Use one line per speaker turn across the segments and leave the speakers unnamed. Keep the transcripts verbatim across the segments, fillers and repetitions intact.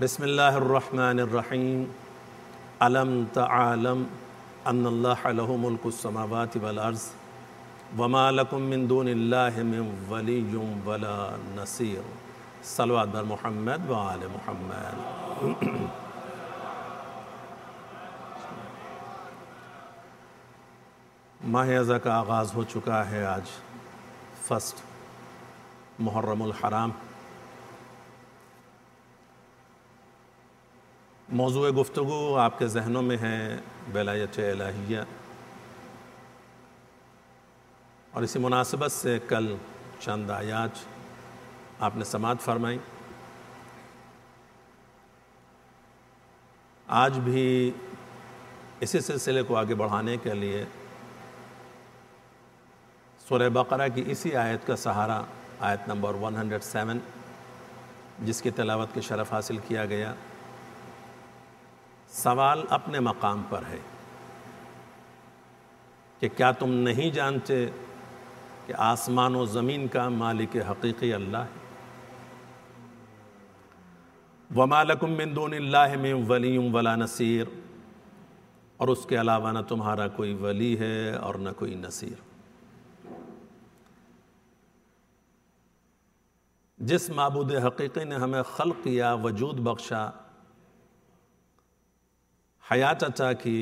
بسم اللہ الرحمن الرحیم علم تعلم ان اللہ لہ ملک السماوات والارض وما لکم من دون اللہ من ولی ولا نصیر صلوات بر محمد و آل محمد۔ ماہ ازاں کا آغاز ہو چکا ہے آج فسٹ محرم الحرام۔ موضوع گفتگو آپ کے ذہنوں میں ہے ولایت الہیہ، اور اسی مناسبت سے کل چند آیات آپ نے سماعت فرمائی۔ آج بھی اسی سلسلے کو آگے بڑھانے کے لیے سورہ بقرہ کی اسی آیت کا سہارا، آیت نمبر ایک سو سات، جس کی تلاوت کے شرف حاصل کیا گیا۔ سوال اپنے مقام پر ہے کہ کیا تم نہیں جانتے کہ آسمان و زمین کا مالک حقیقی اللہ ہے؟ وَمَا لَكُم مِّن دُونِ اللَّهِ مِن وَلِيٌّ وَلَا نَصِيرٌ، اور اس کے علاوہ نہ تمہارا کوئی ولی ہے اور نہ کوئی نصیر۔ جس معبود حقیقی نے ہمیں خلق کیا، وجود بخشا، حیات عطا کی،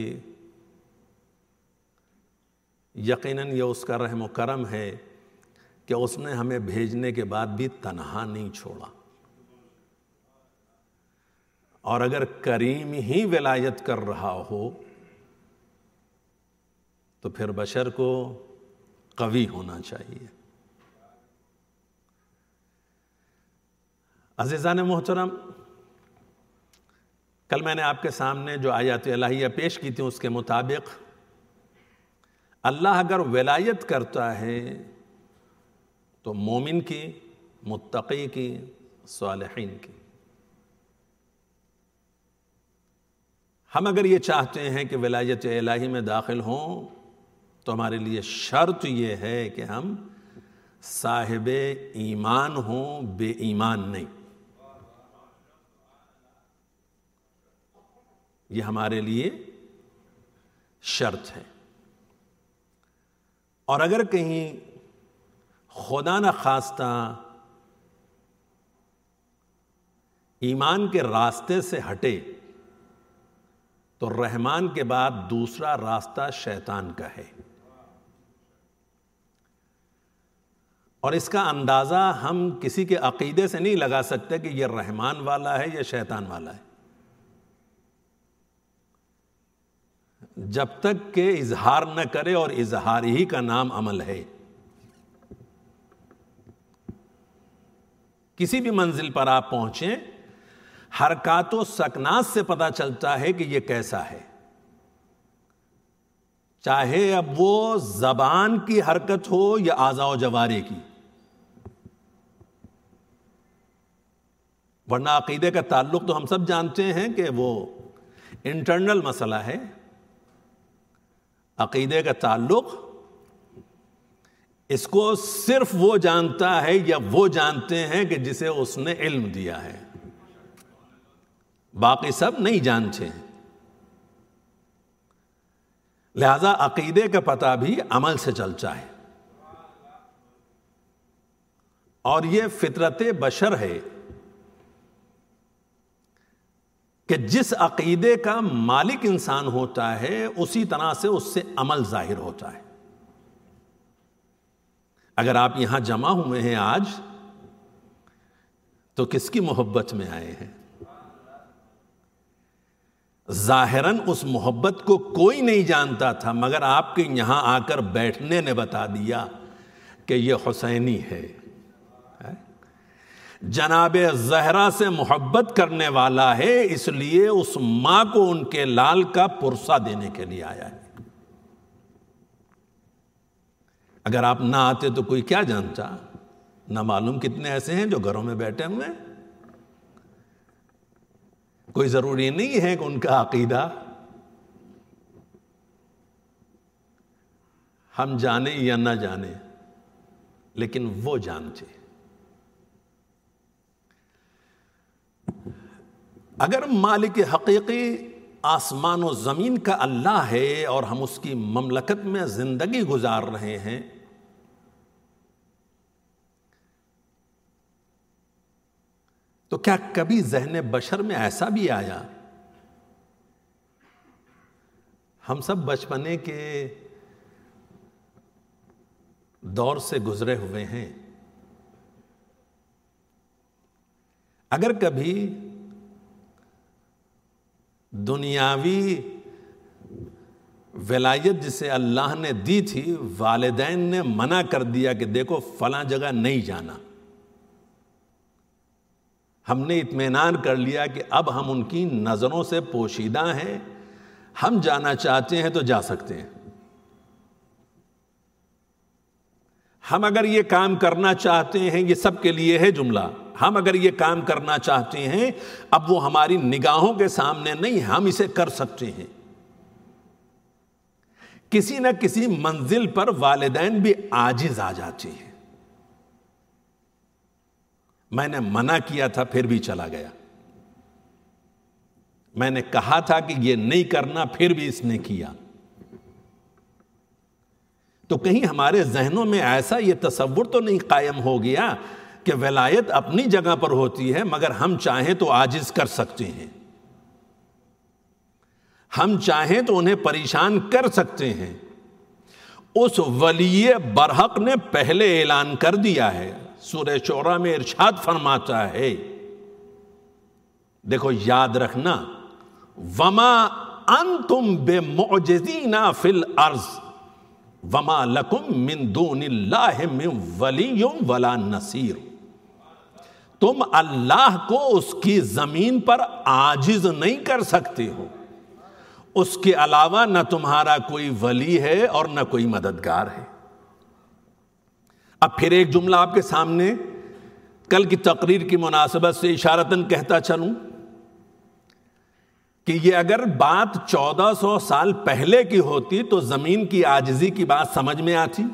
یقیناً یہ اس کا رحم و کرم ہے کہ اس نے ہمیں بھیجنے کے بعد بھی تنہا نہیں چھوڑا۔ اور اگر کریم ہی ولایت کر رہا ہو تو پھر بشر کو قوی ہونا چاہیے۔ عزیزان محترم، کل میں نے آپ کے سامنے جو آیات الہیہ پیش کی تھی اس کے مطابق اللہ اگر ولایت کرتا ہے تو مومن کی، متقی کی، صالحین کی۔ ہم اگر یہ چاہتے ہیں کہ ولایت الہی میں داخل ہوں تو ہمارے لیے شرط یہ ہے کہ ہم صاحب ایمان ہوں، بے ایمان نہیں۔ یہ ہمارے لیے شرط ہے۔ اور اگر کہیں خدا نخواستہ ایمان کے راستے سے ہٹے تو رحمان کے بعد دوسرا راستہ شیطان کا ہے، اور اس کا اندازہ ہم کسی کے عقیدے سے نہیں لگا سکتے کہ یہ رحمان والا ہے یا شیطان والا ہے، جب تک کہ اظہار نہ کرے، اور اظہار ہی کا نام عمل ہے۔ کسی بھی منزل پر آپ پہنچیں، حرکات و سکنات سے پتہ چلتا ہے کہ یہ کیسا ہے، چاہے اب وہ زبان کی حرکت ہو یا اعضاء و جوارح کی۔ ورنہ عقیدے کا تعلق تو ہم سب جانتے ہیں کہ وہ انٹرنل مسئلہ ہے۔ عقیدے کا تعلق اس کو صرف وہ جانتا ہے یا وہ جانتے ہیں کہ جسے اس نے علم دیا ہے، باقی سب نہیں جانتے ہیں۔ لہذا عقیدے کا پتہ بھی عمل سے چلتا ہے، اور یہ فطرت بشر ہے کہ جس عقیدے کا مالک انسان ہوتا ہے اسی طرح سے اس سے عمل ظاہر ہوتا ہے۔ اگر آپ یہاں جمع ہوئے ہیں آج تو کس کی محبت میں آئے ہیں؟ ظاہراً اس محبت کو کوئی نہیں جانتا تھا، مگر آپ کے یہاں آ کر بیٹھنے نے بتا دیا کہ یہ حسینی ہے۔ جناب زہرا سے محبت کرنے والا ہے، اس لیے اس ماں کو ان کے لال کا پرسہ دینے کے لیے آیا ہے۔ اگر آپ نہ آتے تو کوئی کیا جانتا؟ نہ معلوم کتنے ایسے ہیں جو گھروں میں بیٹھے ہوئے ہیں۔ کوئی ضروری نہیں ہے کہ ان کا عقیدہ ہم جانیں یا نہ جانیں، لیکن وہ جانتے۔ اگر مالک حقیقی آسمان و زمین کا اللہ ہے اور ہم اس کی مملکت میں زندگی گزار رہے ہیں، تو کیا کبھی ذہن بشر میں ایسا بھی آیا؟ ہم سب بچپنے کے دور سے گزرے ہوئے ہیں، اگر کبھی دنیاوی ولایت جسے اللہ نے دی تھی، والدین نے منع کر دیا کہ دیکھو فلاں جگہ نہیں جانا، ہم نے اطمینان کر لیا کہ اب ہم ان کی نظروں سے پوشیدہ ہیں، ہم جانا چاہتے ہیں تو جا سکتے ہیں، ہم اگر یہ کام کرنا چاہتے ہیں، یہ سب کے لیے ہے جملہ، ہم اگر یہ کام کرنا چاہتے ہیں، اب وہ ہماری نگاہوں کے سامنے نہیں، ہم اسے کر سکتے ہیں۔ کسی نہ کسی منزل پر والدین بھی عاجز آ جاتے ہیں۔ میں نے منع کیا تھا پھر بھی چلا گیا، میں نے کہا تھا کہ یہ نہیں کرنا پھر بھی اس نے کیا۔ تو کہیں ہمارے ذہنوں میں ایسا یہ تصور تو نہیں قائم ہو گیا کہ ولایت اپنی جگہ پر ہوتی ہے مگر ہم چاہیں تو عاجز کر سکتے ہیں، ہم چاہیں تو انہیں پریشان کر سکتے ہیں۔ اس ولی برحق نے پہلے اعلان کر دیا ہے، سورہ شعراء میں ارشاد فرماتا ہے، دیکھو یاد رکھنا، وما انتم بمعجزین فی الارض وما لکم من دون اللہ من ولی ولا نصیر۔ تم اللہ کو اس کی زمین پر عاجز نہیں کر سکتے ہو، اس کے علاوہ نہ تمہارا کوئی ولی ہے اور نہ کوئی مددگار ہے۔ اب پھر ایک جملہ آپ کے سامنے کل کی تقریر کی مناسبت سے اشارتاً کہتا چلوں کہ یہ اگر بات چودہ سو سال پہلے کی ہوتی تو زمین کی عاجزی کی بات سمجھ میں آتی۔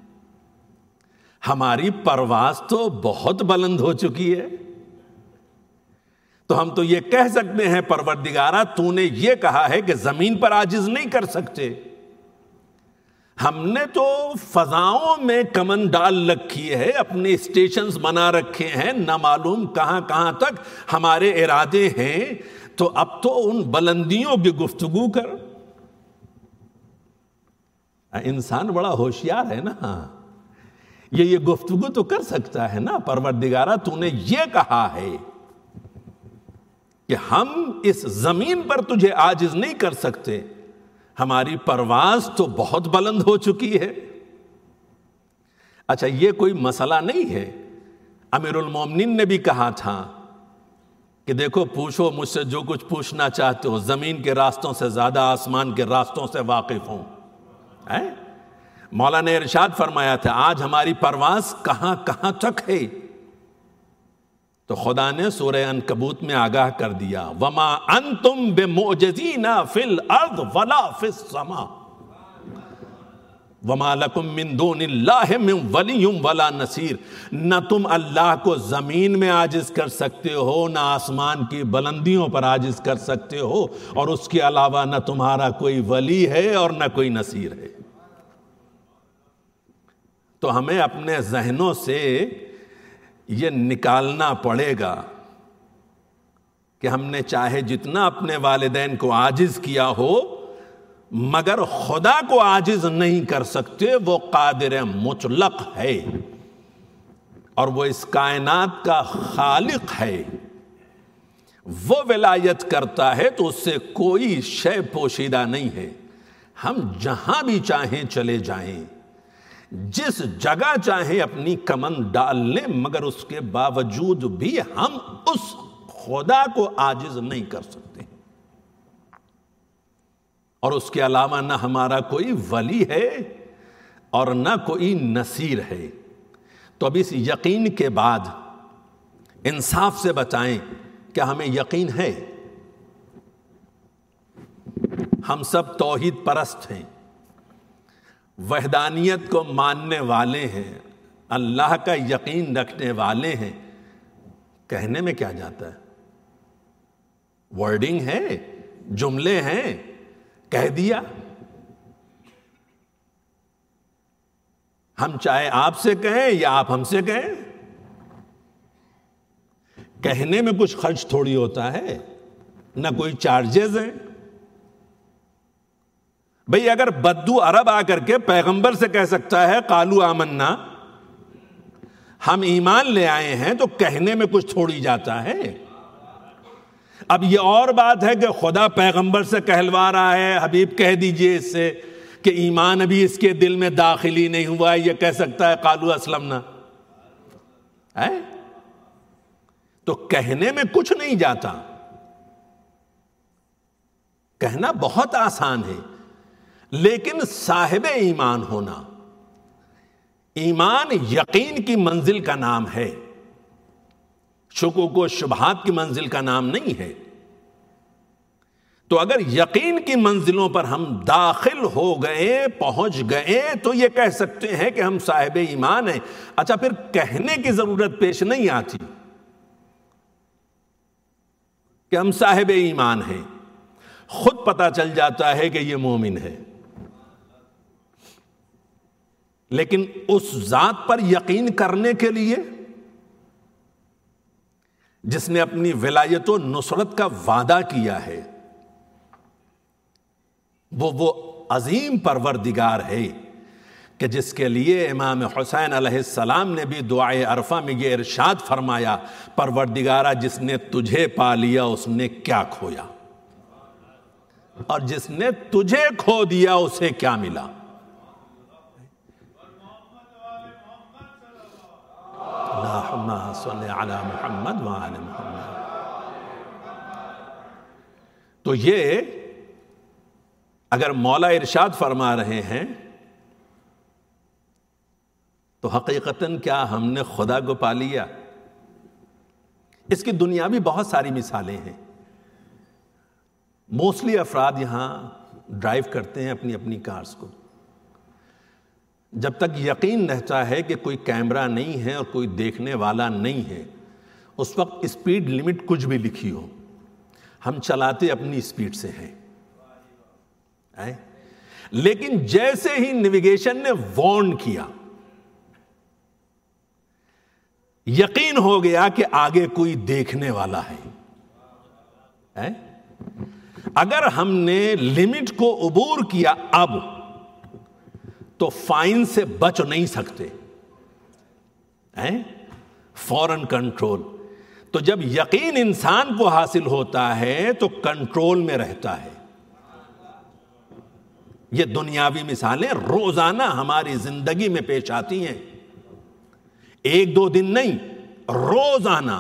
ہماری پرواز تو بہت بلند ہو چکی ہے، تو ہم تو یہ کہہ سکتے ہیں پروردگارہ تو نے یہ کہا ہے کہ زمین پر عاجز نہیں کر سکتے، ہم نے تو فضاؤں میں کمن ڈال رکھی ہے، اپنے اسٹیشنز بنا رکھے ہیں، نہ معلوم کہاں کہاں تک ہمارے ارادے ہیں، تو اب تو ان بلندیوں کی گفتگو کر۔ انسان بڑا ہوشیار ہے نا، یہ یہ گفتگو تو کر سکتا ہے نا، پروردگارہ تو نے یہ کہا ہے کہ ہم اس زمین پر تجھے عاجز نہیں کر سکتے، ہماری پرواز تو بہت بلند ہو چکی ہے۔ اچھا یہ کوئی مسئلہ نہیں ہے، امیر المومنین نے بھی کہا تھا کہ دیکھو پوچھو مجھ سے جو کچھ پوچھنا چاہتے ہو، زمین کے راستوں سے زیادہ آسمان کے راستوں سے واقف ہوں۔ مولا نے ارشاد فرمایا تھا آج ہماری پرواز کہاں کہاں تک ہے، تو خدا نے سورہ عنکبوت میں آگاہ کر دیا، وما انتم بمعجزین فی الارض ولا فی السماء وما لکم من دون اللہ من ولی ولا نصیر۔ نہ تم اللہ کو زمین میں عاجز کر سکتے ہو، نہ آسمان کی بلندیوں پر عاجز کر سکتے ہو، اور اس کے علاوہ نہ تمہارا کوئی ولی ہے اور نہ کوئی نصیر ہے۔ تو ہمیں اپنے ذہنوں سے یہ نکالنا پڑے گا کہ ہم نے چاہے جتنا اپنے والدین کو عاجز کیا ہو مگر خدا کو عاجز نہیں کر سکتے، وہ قادر مطلق ہے اور وہ اس کائنات کا خالق ہے، وہ ولایت کرتا ہے تو اس سے کوئی شے پوشیدہ نہیں ہے۔ ہم جہاں بھی چاہیں چلے جائیں، جس جگہ چاہیں اپنی کمن ڈال لیں، مگر اس کے باوجود بھی ہم اس خدا کو عاجز نہیں کر سکتے، اور اس کے علاوہ نہ ہمارا کوئی ولی ہے اور نہ کوئی نصیر ہے۔ تو اب اس یقین کے بعد انصاف سے بتائیں کیا ہمیں یقین ہے؟ ہم سب توحید پرست ہیں، وحدانیت کو ماننے والے ہیں، اللہ کا یقین رکھنے والے ہیں، کہنے میں کیا جاتا ہے؟ ورڈنگ ہے، جملے ہیں، کہہ دیا. ہم چاہے آپ سے کہیں یا آپ ہم سے کہیں، کہنے میں کچھ خرچ تھوڑی ہوتا ہے، نہ کوئی چارجز ہیں. بھئی اگر بدو عرب آ کر کے پیغمبر سے کہہ سکتا ہے قالو آمنا، ہم ایمان لے آئے ہیں، تو کہنے میں کچھ تھوڑی جاتا ہے. اب یہ اور بات ہے کہ خدا پیغمبر سے کہلوا رہا ہے حبیب کہہ دیجئے اس سے کہ ایمان ابھی اس کے دل میں داخل ہی نہیں ہوا، یہ کہہ سکتا ہے قالو اسلمنا ہے؟ تو کہنے میں کچھ نہیں جاتا، کہنا بہت آسان ہے. لیکن صاحب ایمان ہونا، ایمان یقین کی منزل کا نام ہے، شکوک و شبہات کی منزل کا نام نہیں ہے. تو اگر یقین کی منزلوں پر ہم داخل ہو گئے، پہنچ گئے، تو یہ کہہ سکتے ہیں کہ ہم صاحب ایمان ہیں. اچھا، پھر کہنے کی ضرورت پیش نہیں آتی کہ ہم صاحب ایمان ہیں، خود پتہ چل جاتا ہے کہ یہ مومن ہے. لیکن اس ذات پر یقین کرنے کے لیے جس نے اپنی ولایت و نصرت کا وعدہ کیا ہے، وہ وہ عظیم پروردگار ہے کہ جس کے لیے امام حسین علیہ السلام نے بھی دعائے عرفہ میں یہ ارشاد فرمایا، پروردگارہ جس نے تجھے پا لیا اس نے کیا کھویا، اور جس نے تجھے کھو دیا اسے کیا ملا. اللہم صلی علی محمد وآل محمد. تو یہ اگر مولا ارشاد فرما رہے ہیں تو حقیقتاً کیا ہم نے خدا کو پا لیا؟ اس کی دنیاوی بہت ساری مثالیں ہیں. موسٹلی افراد یہاں ڈرائیو کرتے ہیں اپنی اپنی کارز کو. جب تک یقین رہتا ہے کہ کوئی کیمرہ نہیں ہے اور کوئی دیکھنے والا نہیں ہے، اس وقت اسپیڈ لمٹ کچھ بھی لکھی ہو، ہم چلاتے اپنی اسپیڈ سے ہیں. لیکن جیسے ہی نیویگیشن نے وارن کیا، یقین ہو گیا کہ آگے کوئی دیکھنے والا ہے، اگر ہم نے لمٹ کو عبور کیا اب تو فائن سے بچ نہیں سکتے، فوراً کنٹرول. تو جب یقین انسان کو حاصل ہوتا ہے تو کنٹرول میں رہتا ہے. یہ دنیاوی مثالیں روزانہ ہماری زندگی میں پیش آتی ہیں، ایک دو دن نہیں، روزانہ.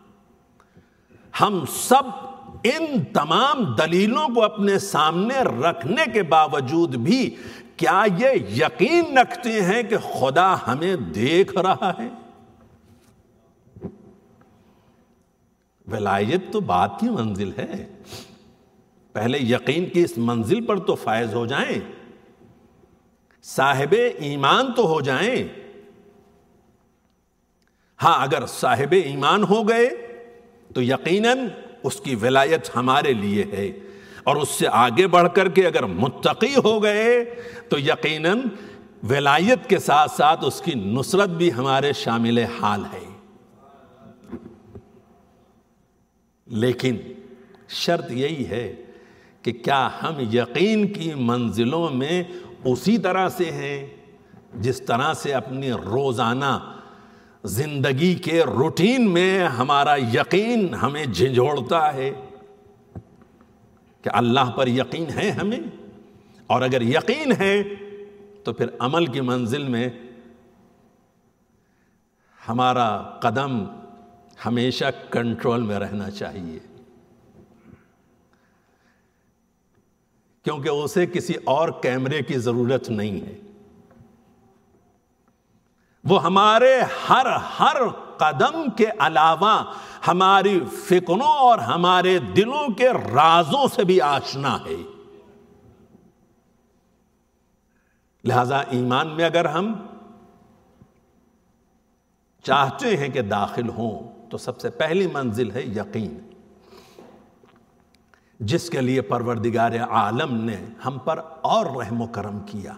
ہم سب ان تمام دلیلوں کو اپنے سامنے رکھنے کے باوجود بھی کیا یہ یقین رکھتے ہیں کہ خدا ہمیں دیکھ رہا ہے؟ ولایت تو بات کی منزل ہے، پہلے یقین کی اس منزل پر تو فائز ہو جائیں، صاحب ایمان تو ہو جائیں. ہاں، اگر صاحب ایمان ہو گئے تو یقیناً اس کی ولایت ہمارے لیے ہے، اور اس سے آگے بڑھ کر کے اگر متقی ہو گئے تو یقیناً ولایت کے ساتھ ساتھ اس کی نصرت بھی ہمارے شامل حال ہے. لیکن شرط یہی ہے کہ کیا ہم یقین کی منزلوں میں اسی طرح سے ہیں جس طرح سے اپنی روزانہ زندگی کے روٹین میں ہمارا یقین ہمیں جھنجھوڑتا ہے کہ اللہ پر یقین ہے ہمیں؟ اور اگر یقین ہے تو پھر عمل کی منزل میں ہمارا قدم ہمیشہ کنٹرول میں رہنا چاہیے، کیونکہ اسے کسی اور کیمرے کی ضرورت نہیں ہے. وہ ہمارے ہر ہر قدم کے علاوہ ہماری فکروں اور ہمارے دلوں کے رازوں سے بھی آشنا ہے. لہذا ایمان میں اگر ہم چاہتے ہیں کہ داخل ہوں تو سب سے پہلی منزل ہے یقین. جس کے لیے پروردگار عالم نے ہم پر اور رحم و کرم کیا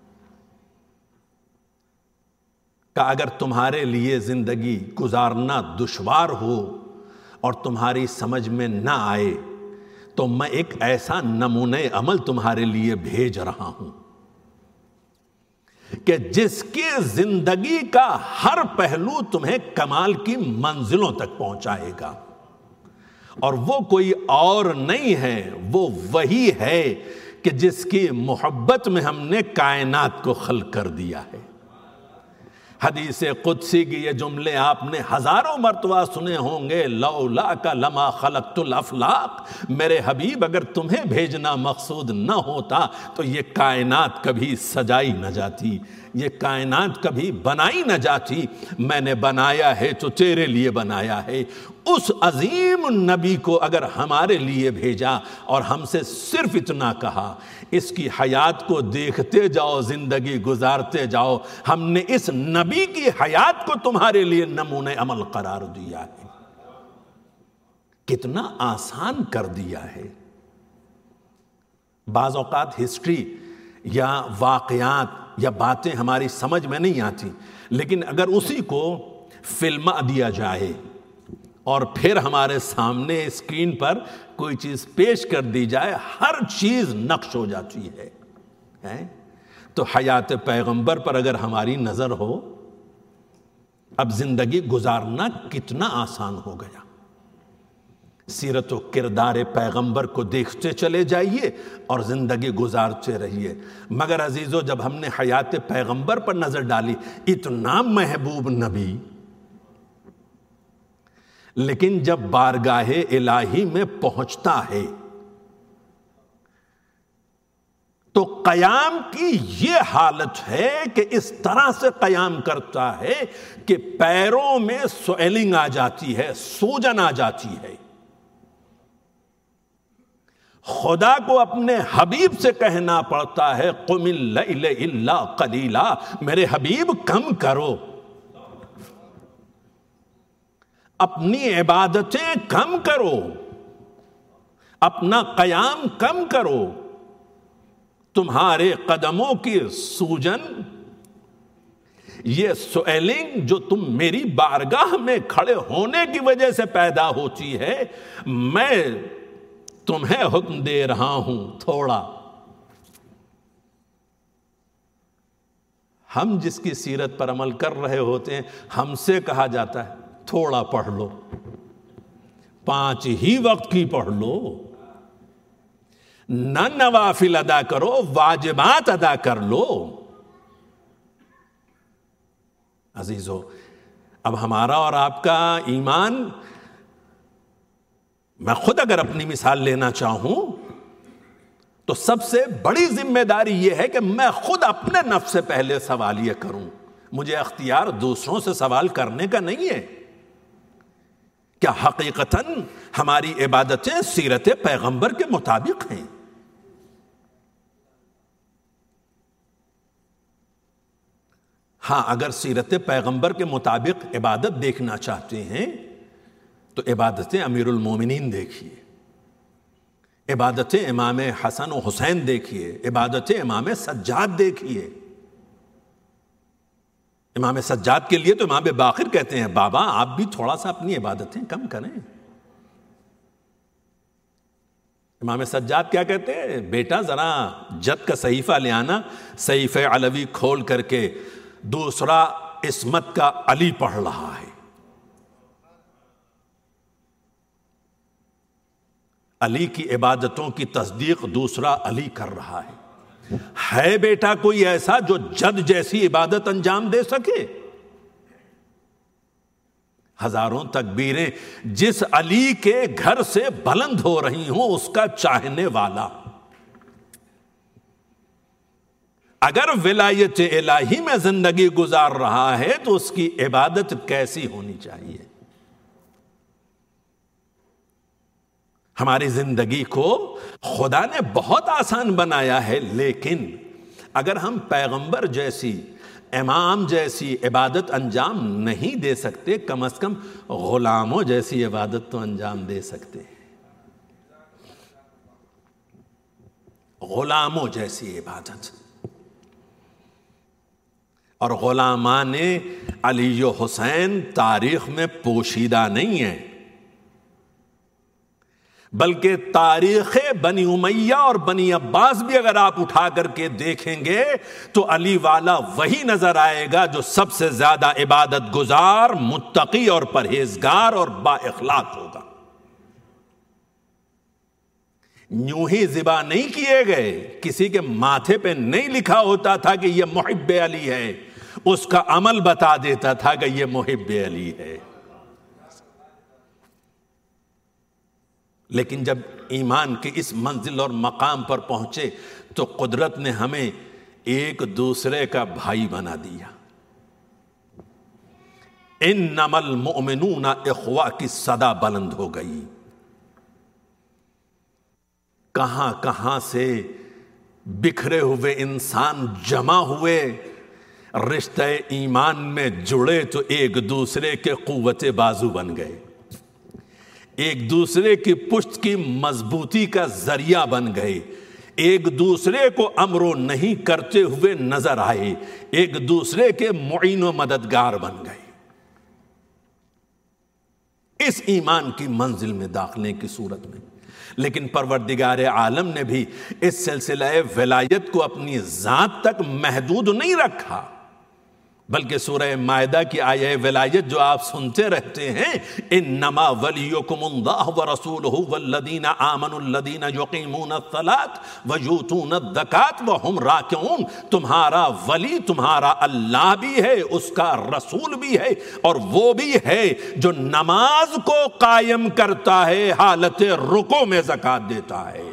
کہ اگر تمہارے لیے زندگی گزارنا دشوار ہو اور تمہاری سمجھ میں نہ آئے تو میں ایک ایسا نمونہ عمل تمہارے لیے بھیج رہا ہوں کہ جس کی زندگی کا ہر پہلو تمہیں کمال کی منزلوں تک پہنچائے گا، اور وہ کوئی اور نہیں ہے، وہ وہی ہے کہ جس کی محبت میں ہم نے کائنات کو خلق کر دیا ہے۔ حدیث قدسی کی یہ جملے آپ نے ہزاروں مرتبہ سنے ہوں گے، لولاک لما خلقت الافلاق، میرے حبیب اگر تمہیں بھیجنا مقصود نہ ہوتا تو یہ کائنات کبھی سجائی نہ جاتی، یہ کائنات کبھی بنائی نہ جاتی، میں نے بنایا ہے تو تیرے لیے بنایا ہے۔ اس عظیم نبی کو اگر ہمارے لیے بھیجا اور ہم سے صرف اتنا کہا اس کی حیات کو دیکھتے جاؤ، زندگی گزارتے جاؤ، ہم نے اس نبی کی حیات کو تمہارے لیے نمونہ عمل قرار دیا ہے، کتنا آسان کر دیا ہے۔ بعض اوقات ہسٹری یا واقعات یا باتیں ہماری سمجھ میں نہیں آتی، لیکن اگر اسی کو فلما دیا جائے اور پھر ہمارے سامنے اسکرین پر کوئی چیز پیش کر دی جائے، ہر چیز نقش ہو جاتی ہے۔ تو حیات پیغمبر پر اگر ہماری نظر ہو، اب زندگی گزارنا کتنا آسان ہو گیا۔ سیرت و کردار پیغمبر کو دیکھتے چلے جائیے اور زندگی گزارتے رہیے۔ مگر عزیزو، جب ہم نے حیات پیغمبر پر نظر ڈالی، اتنا محبوب نبی، لیکن جب بارگاہ الہی میں پہنچتا ہے تو قیام کی یہ حالت ہے کہ اس طرح سے قیام کرتا ہے کہ پیروں میں سویلنگ آ جاتی ہے، سوجن آ جاتی ہے۔ خدا کو اپنے حبیب سے کہنا پڑتا ہے، قم اللیل الا قلیلا، میرے حبیب کم کرو، اپنی عبادتیں کم کرو، اپنا قیام کم کرو، تمہارے قدموں کی سوجن، یہ سویلنگ جو تم میری بارگاہ میں کھڑے ہونے کی وجہ سے پیدا ہوتی ہے، میں تمہیں حکم دے رہا ہوں تھوڑا۔ ہم جس کی سیرت پر عمل کر رہے ہوتے ہیں، ہم سے کہا جاتا ہے تھوڑا پڑھ لو، پانچ ہی وقت کی پڑھ لو، نہ نوافل ادا کرو، واجبات ادا کر لو۔ عزیزو، اب ہمارا اور آپ کا ایمان، میں خود اگر اپنی مثال لینا چاہوں تو سب سے بڑی ذمہ داری یہ ہے کہ میں خود اپنے نفس سے پہلے سوال یہ کروں، مجھے اختیار دوسروں سے سوال کرنے کا نہیں ہے۔ کیا حقیقتاً ہماری عبادتیں سیرت پیغمبر کے مطابق ہیں؟ ہاں، اگر سیرت پیغمبر کے مطابق عبادت دیکھنا چاہتے ہیں تو عبادت امیر المومنین دیکھیے، عبادت امام حسن و حسین دیکھیے، عبادت امام سجاد دیکھیے۔ امام سجاد کے لیے تو امام باقر کہتے ہیں، بابا آپ بھی تھوڑا سا اپنی عبادتیں کم کریں۔ امام سجاد کیا کہتے ہیں؟ بیٹا ذرا جد کا صحیفہ لے آنا، صحیفہ علوی کھول کر کے دوسرا عصمت کا علی پڑھ رہا ہے۔ علی کی عبادتوں کی تصدیق دوسرا علی کر رہا ہے۔ ہے بیٹا کوئی ایسا جو جد جیسی عبادت انجام دے سکے؟ ہزاروں تکبیریں جس علی کے گھر سے بلند ہو رہی ہوں، اس کا چاہنے والا اگر ولایت الہی میں زندگی گزار رہا ہے تو اس کی عبادت کیسی ہونی چاہیے؟ ہماری زندگی کو خدا نے بہت آسان بنایا ہے، لیکن اگر ہم پیغمبر جیسی، امام جیسی عبادت انجام نہیں دے سکتے، کم از کم غلاموں جیسی عبادت تو انجام دے سکتے ہیں۔ غلاموں جیسی عبادت. اور غلامان علی و حسین تاریخ میں پوشیدہ نہیں ہیں، بلکہ تاریخ بنی امیہ اور بنی عباس بھی اگر آپ اٹھا کر کے دیکھیں گے تو علی والا وہی نظر آئے گا جو سب سے زیادہ عبادت گزار، متقی اور پرہیزگار اور با اخلاق ہوگا. یوں ہی ذبح نہیں کیے گئے، کسی کے ماتھے پہ نہیں لکھا ہوتا تھا کہ یہ محب علی ہے، اس کا عمل بتا دیتا تھا کہ یہ محب علی ہے. لیکن جب ایمان کے اس منزل اور مقام پر پہنچے تو قدرت نے ہمیں ایک دوسرے کا بھائی بنا دیا. انما المؤمنون اخوہ کی صدا بلند ہو گئی. کہاں کہاں سے بکھرے ہوئے انسان جمع ہوئے، رشتہ ایمان میں جڑے تو ایک دوسرے کے قوت بازو بن گئے، ایک دوسرے کی پشت کی مضبوطی کا ذریعہ بن گئے، ایک دوسرے کو امر و نہیں کرتے ہوئے نظر آئے، ایک دوسرے کے معین و مددگار بن گئے. اس ایمان کی منزل میں داخلے کی صورت میں لیکن پروردگار عالم نے بھی اس سلسلہ ولایت کو اپنی ذات تک محدود نہیں رکھا، بلکہ سورہ مائدہ کی آیہ ولایت جو آپ سنتے رہتے ہیں، انما ولیکم اللہ ورسولہ والذین آمنوا الذین یقیمون الصلاۃ ویؤتون الزکاۃ وہم راکعون، تمہارا ولی تمہارا اللہ بھی ہے، اس کا رسول بھی ہے، اور وہ بھی ہے جو نماز کو قائم کرتا ہے، حالت رکوع میں زکوٰۃ دیتا ہے.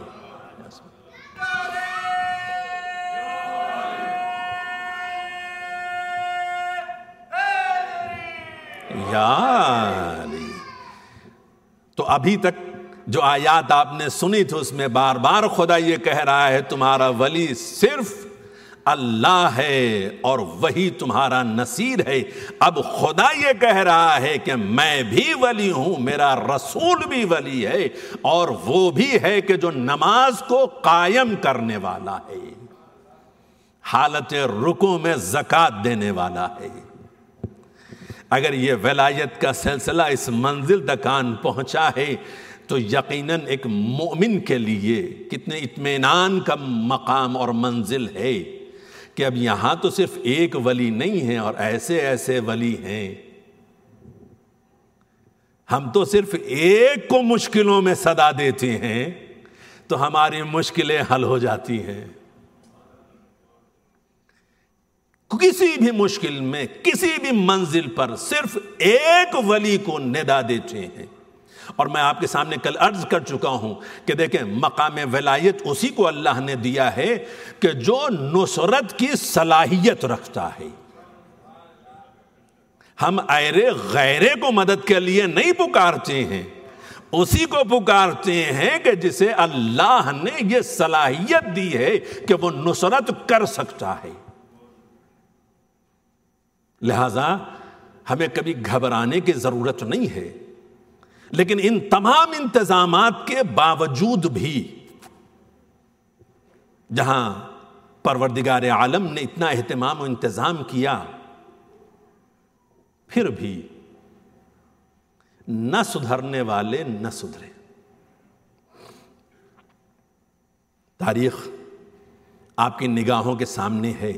یا علی. تو ابھی تک جو آیات آپ نے سنی تھی اس میں بار بار خدا یہ کہہ رہا ہے تمہارا ولی صرف اللہ ہے اور وہی تمہارا نصیر ہے. اب خدا یہ کہہ رہا ہے کہ میں بھی ولی ہوں، میرا رسول بھی ولی ہے، اور وہ بھی ہے کہ جو نماز کو قائم کرنے والا ہے، حالت رکوع میں زکوٰۃ دینے والا ہے. اگر یہ ولایت کا سلسلہ اس منزل تک آن پہنچا ہے تو یقیناً ایک مومن کے لیے کتنے اطمینان کا مقام اور منزل ہے کہ اب یہاں تو صرف ایک ولی نہیں ہے اور ایسے ایسے ولی ہیں. ہم تو صرف ایک کو مشکلوں میں صدا دیتے ہیں تو ہماری مشکلیں حل ہو جاتی ہیں. کسی بھی مشکل میں کسی بھی منزل پر صرف ایک ولی کو ندا دیتے ہیں. اور میں آپ کے سامنے کل عرض کر چکا ہوں کہ دیکھیں مقام ولایت اسی کو اللہ نے دیا ہے کہ جو نصرت کی صلاحیت رکھتا ہے. ہم ایرے غیرے کو مدد کے لیے نہیں پکارتے ہیں، اسی کو پکارتے ہیں کہ جسے اللہ نے یہ صلاحیت دی ہے کہ وہ نصرت کر سکتا ہے. لہذا ہمیں کبھی گھبرانے کی ضرورت نہیں ہے. لیکن ان تمام انتظامات کے باوجود بھی جہاں پروردگار عالم نے اتنا اہتمام و انتظام کیا، پھر بھی نہ سدھرنے والے نہ سدھرے. تاریخ آپ کی نگاہوں کے سامنے ہے.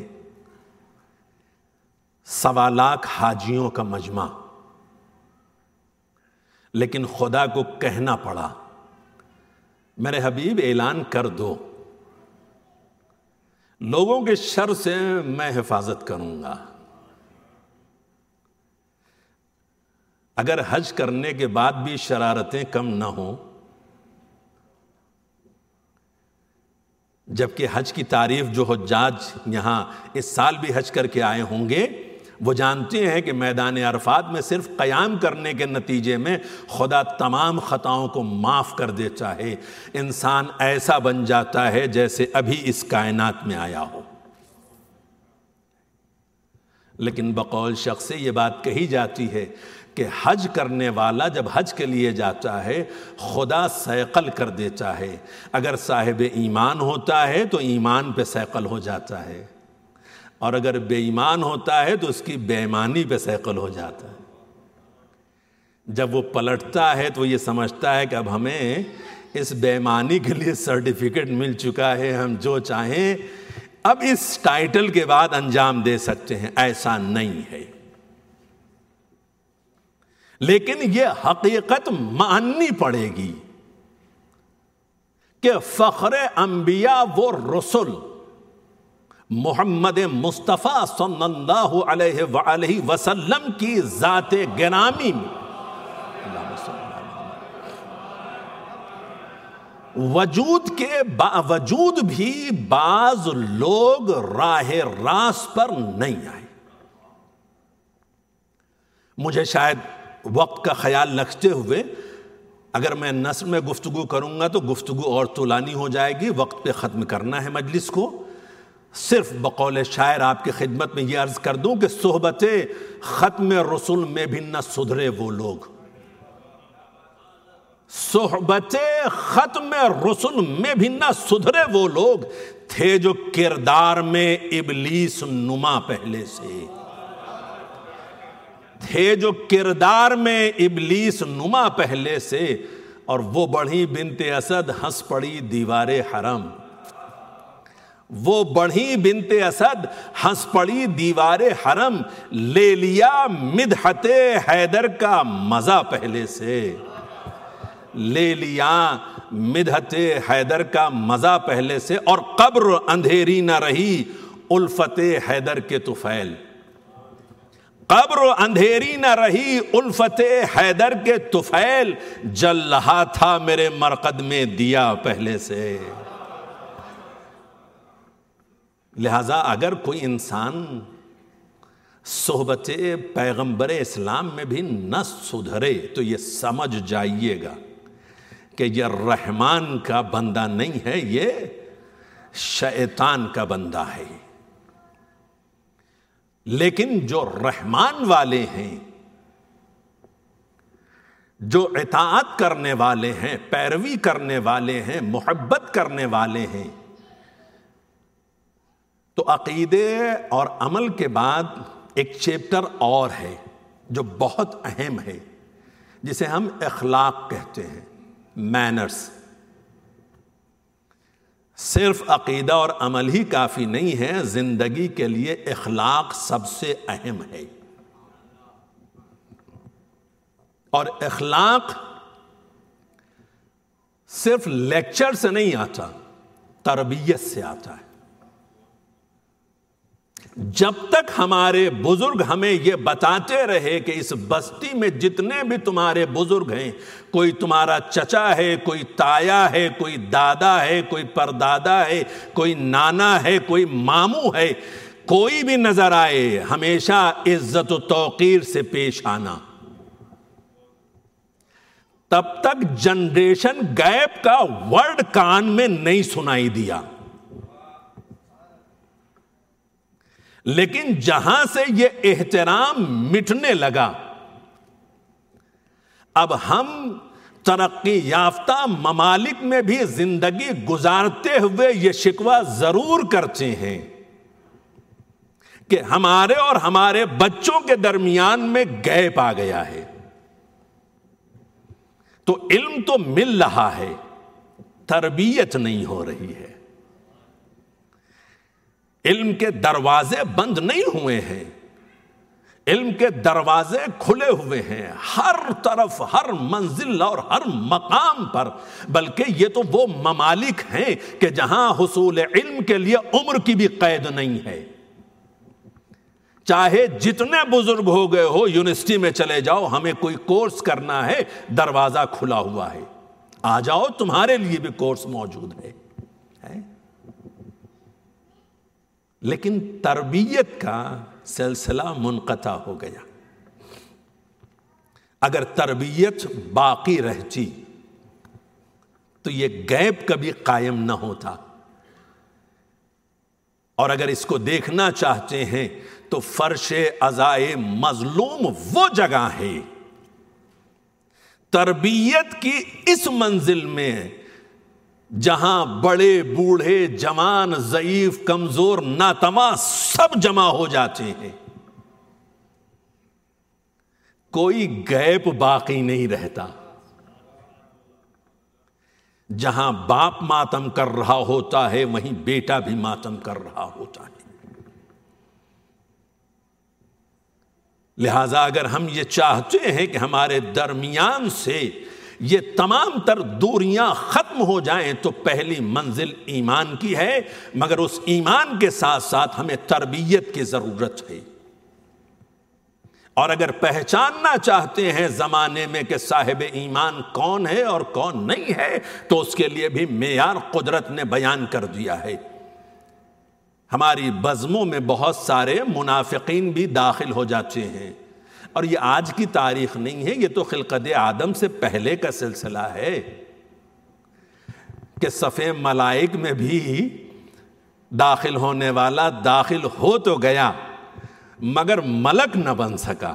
سوا لاکھ حاجیوں کا مجمع، لیکن خدا کو کہنا پڑا میرے حبیب اعلان کر دو، لوگوں کے شر سے میں حفاظت کروں گا. اگر حج کرنے کے بعد بھی شرارتیں کم نہ ہوں، جبکہ حج کی تعریف جو حجاج یہاں اس سال بھی حج کر کے آئے ہوں گے وہ جانتے ہیں کہ میدان عرفات میں صرف قیام کرنے کے نتیجے میں خدا تمام خطاؤں کو معاف کر دیتا ہے. انسان ایسا بن جاتا ہے جیسے ابھی اس کائنات میں آیا ہو. لیکن بقول شخص سے یہ بات کہی جاتی ہے کہ حج کرنے والا جب حج کے لیے جاتا ہے خدا سیقل کر دیتا ہے. اگر صاحب ایمان ہوتا ہے تو ایمان پہ سیقل ہو جاتا ہے، اور اگر بے ایمان ہوتا ہے تو اس کی بے ایمانی پہ سیقل ہو جاتا ہے. جب وہ پلٹتا ہے تو یہ سمجھتا ہے کہ اب ہمیں اس بے ایمانی کے لیے سرٹیفکیٹ مل چکا ہے، ہم جو چاہیں اب اس ٹائٹل کے بعد انجام دے سکتے ہیں. ایسا نہیں ہے، لیکن یہ حقیقت ماننی پڑے گی کہ فخر انبیاء وہ رسل محمد مصطفیٰ صلی اللہ علیہ وآلہ وسلم کی ذات گرامی میں وجود کے باوجود بھی بعض لوگ راہ راست پر نہیں آئے. مجھے شاید وقت کا خیال رکھتے ہوئے اگر میں نثر میں گفتگو کروں گا تو گفتگو اور طولانی ہو جائے گی، وقت پہ ختم کرنا ہے مجلس کو. صرف بقول شاعر آپ کی خدمت میں یہ عرض کر دوں کہ صحبت ختم رسول میں بھی نہ سدھرے وہ لوگ، صحبت ختم رسول میں بھی نہ سدھرے وہ لوگ تھے جو کردار میں ابلیس نما پہلے سے، تھے جو کردار میں ابلیس نما پہلے سے. اور وہ بڑھی بنت اسد ہنس پڑی دیوار حرم، وہ بڑھی بنت اسد ہنس پڑی دیوار حرم، لے لیا مدحت حیدر کا مزہ پہلے سے، لے لیا مدحت حیدر کا مزہ پہلے سے. اور قبر اندھیری نہ رہی الفت حیدر کے طفیل، قبر اندھیری نہ رہی الفت حیدر کے طفیل، جل رہا تھا میرے مرقد میں دیا پہلے سے. لہذا اگر کوئی انسان صحبت پیغمبر اسلام میں بھی نہ سدھرے تو یہ سمجھ جائیے گا کہ یہ رحمان کا بندہ نہیں ہے، یہ شیطان کا بندہ ہے. لیکن جو رحمان والے ہیں، جو اطاعت کرنے والے ہیں، پیروی کرنے والے ہیں، محبت کرنے والے ہیں، تو عقیدے اور عمل کے بعد ایک چیپٹر اور ہے جو بہت اہم ہے، جسے ہم اخلاق کہتے ہیں، مینرز. صرف عقیدہ اور عمل ہی کافی نہیں ہے، زندگی کے لیے اخلاق سب سے اہم ہے. اور اخلاق صرف لیکچر سے نہیں آتا، تربیت سے آتا ہے. جب تک ہمارے بزرگ ہمیں یہ بتاتے رہے کہ اس بستی میں جتنے بھی تمہارے بزرگ ہیں، کوئی تمہارا چچا ہے، کوئی تایا ہے، کوئی دادا ہے، کوئی پردادا ہے، کوئی نانا ہے، کوئی ماموں ہے، کوئی بھی نظر آئے، ہمیشہ عزت و توقیر سے پیش آنا. تب تک جنریشن گیپ کا ورڈ کان میں نہیں سنائی دیا. لیکن جہاں سے یہ احترام مٹنے لگا، اب ہم ترقی یافتہ ممالک میں بھی زندگی گزارتے ہوئے یہ شکوہ ضرور کرتے ہیں کہ ہمارے اور ہمارے بچوں کے درمیان میں گیپ آ گیا ہے. تو علم تو مل رہا ہے، تربیت نہیں ہو رہی ہے. علم کے دروازے بند نہیں ہوئے ہیں، علم کے دروازے کھلے ہوئے ہیں ہر طرف، ہر منزل اور ہر مقام پر. بلکہ یہ تو وہ ممالک ہیں کہ جہاں حصول علم کے لیے عمر کی بھی قید نہیں ہے. چاہے جتنے بزرگ ہو گئے ہو، یونیورسٹی میں چلے جاؤ، ہمیں کوئی کورس کرنا ہے، دروازہ کھلا ہوا ہے، آ جاؤ، تمہارے لیے بھی کورس موجود ہے. لیکن تربیت کا سلسلہ منقطع ہو گیا. اگر تربیت باقی رہتی تو یہ گیپ کبھی قائم نہ ہوتا. اور اگر اس کو دیکھنا چاہتے ہیں تو فرش عزائے مظلوم وہ جگہ ہے تربیت کی اس منزل میں جہاں بڑے بوڑھے جوان ضعیف کمزور ناتواں سب جمع ہو جاتے ہیں، کوئی گیپ باقی نہیں رہتا۔ جہاں باپ ماتم کر رہا ہوتا ہے وہیں بیٹا بھی ماتم کر رہا ہوتا ہے۔ لہذا اگر ہم یہ چاہتے ہیں کہ ہمارے درمیان سے یہ تمام تر دوریاں ختم ہو جائیں تو پہلی منزل ایمان کی ہے، مگر اس ایمان کے ساتھ ساتھ ہمیں تربیت کی ضرورت ہے۔ اور اگر پہچاننا چاہتے ہیں زمانے میں کہ صاحب ایمان کون ہے اور کون نہیں ہے تو اس کے لیے بھی معیار قدرت نے بیان کر دیا ہے۔ ہماری بزموں میں بہت سارے منافقین بھی داخل ہو جاتے ہیں، اور یہ آج کی تاریخ نہیں ہے، یہ تو خلقت آدم سے پہلے کا سلسلہ ہے کہ صف ملائک میں بھی داخل ہونے والا داخل ہو تو گیا مگر ملک نہ بن سکا۔